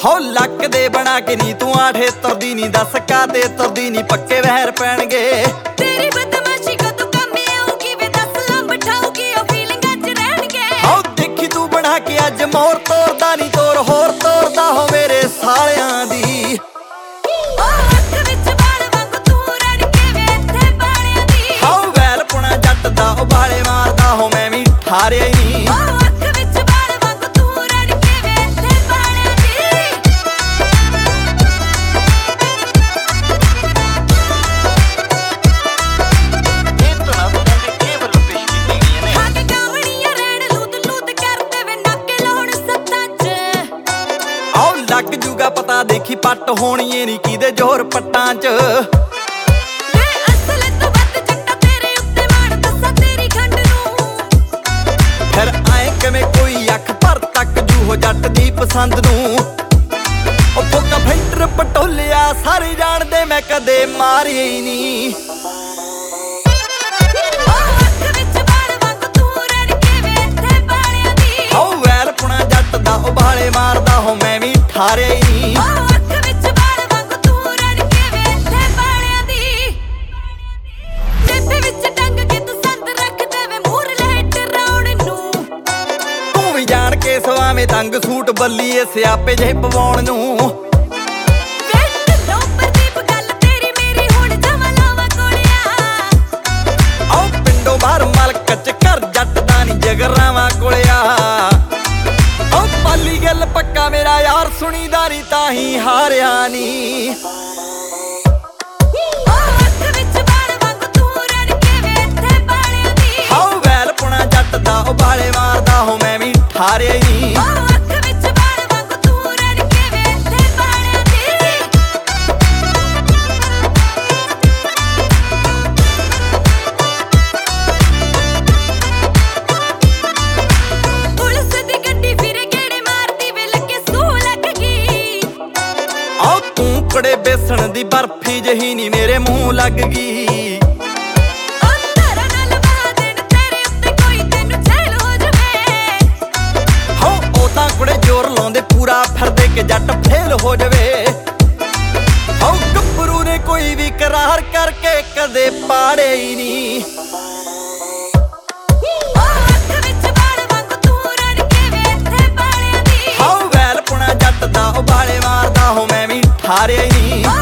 ਹੋ ਲੱਕ ਦੇ ਬਣਾ ਕੇ ਨੀ ਤੂੰ ਆਠੇ ਤੁਰਦੀ ਨੀ, ਦੱਸ ਕਾਤੇ ਤੁਰਦੀ ਨੀ, ਪੱਕੇ ਵਹਿਰ ਪੈਣਗੇ ਤੇਰੀ ਬਦਮਾਸ਼ੀ ਕਦੋਂ ਕੰਮ ਆਊਗੀ ਵੇ, ਦੱਸ ਲੰਬ ਠਾਊਗੀ ਉਹ ਫੀਲਿੰਗਾਂ ਚ ਰਹਿਣਗੇ। ਹੋ ਦੇਖੀ ਤੂੰ ਬਣਾ ਕੇ ਅੱਜ ਮੋਰ ਤੋਰਦਾ ਨੀ, ਤੋਰ ਹੋਰ ਤੋਰਦਾ ਹੋ ਮੇਰੇ ਸਾਲਿਆਂ ਦੀ। ਉਹ ਅੱਖ ਵਿੱਚ ਵਾਲ ਵਾਂਗੂ ਤੂੰ ਰੜ ਕੇ ਵੇ ਇੱਥੇ ਬਾਲਿਆਂ ਦੀ। ਹੋ ਵੈਲ ਪੁਣਾ ਜੱਟ ਦਾ ਉਬਾਲੇ ਮਾਰਦਾ ਹੋ ਮੈਂ ਵੀ ਠਾਰਿਆ ਹੀ ਨੀ। ਲੱਗ ਜੂਗਾ ਪਤਾ ਦੇਖੀ ਪੱਟ ਹੋਣੀਏ ਨੀ ਕਿਦੇ ਜ਼ੋਰ ਪੱਟਾਂ ਚ। ਮੈਂ ਅਸਲ ਤੋਂ ਵੱਧ ਜੱਟਾ ਤੇਰੇ ਉੱਤੇ ਮਾਣ ਦੱਸਾਂ ਤੇਰੀ ਖੰਡ ਨੂੰ। ਫਿਰ ਆਏ ਕਿਵੇਂ ਕੋਈ ਅੱਖ ਭਰ ਤੱਕ ਜੂ ਹੋ ਜੱਟ ਦੀ ਪਸੰਦ ਨੂੰ। ਉਹ ਫੋਕਾ ਫੈਂਟਰ ਪਟੋਲਿਆ ਸਾਰੇ ਜਾਣਦੇ ਮੈਂ ਕਦੇ ਮਾਰਿਆ ਹੀ ਨੀ। ਹੋ ਵੈਲ ਪੁਣਾ ਜੱਟ ਦਾ ਉਬਾਲੇ ਮਾਰਦਾ ਹੋ ਮੈਂ ਵੀ ਠਾਰਿਆ ਹੀ ਨੀ। ਤੂੰ ਵੀ ਜਾਣ ਕੇ ਸਵਾਵੇਂ ਤੰਗ ਸੂਟ ਬੱਲੀਏ ਸਿਆਪੇ ਜਿਹੇ ਪਵਾਉਣ ਨੂੰ। ਪਿੰਡੋਂ ਬਾਹਰ ਮਲਕ ਚ ਘਰ ਜੱਟ ਦਾ ਨੀ ਜਗਰਾਵਾਂ ਕੋਲਿਆ। ਉਹ ਪਾਲੀ ਗੱਲ ਪੱਕਾ ਮੇਰਾ ਯਾਰ ਸੁਣੀਦਾ ਨੀ ਤਾਂ ਹੀ ਹਾਰਿਆ ਨੀ। ਹੋ ਵੈਲ ਪੁਣਾ ਜੱਟ ਦਾ ਉਬਾਲੇ ਮਾਰਦਾ ਹੋ ਮੈਂ ਵੀ ਠਾਰਿਆ ਹੀ ਨੀ। ਕੁੜੇ ਬੇਸਣ ਦੀ ਬਰਫੀ ਜਹੀ ਨੀ ਮੇਰੇ ਮੂੰਹ ਲੱਗ ਗਈ। ਹੋ ਉਹ ਤਾਂ ਕੁੜੇ ਜ਼ੋਰ ਲਾਉਂਦੇ ਪੂਰਾ ਫਿਰਦੇ ਕਿ ਜੱਟ ਫੇਲ ਹੋ ਜਾਵੇ। ਹੋ ਗੱਭਰੂ ਨੇ ਕੋਈ ਵੀ ਕਰਾਰ ਕਰਕੇ ਕਦੇ ਪਾੜੇ ਹੀ ਨੀ। ਹੋ ਵੈਲ ਪੁਣਾ ਜੱਟ ਦਾ ਉਬਾਲੇ ਮਾਰਦਾ ਹੋ ਮੈਂ ਵੀ ਠਾਰਿਆ ਹੀ ਨੀ।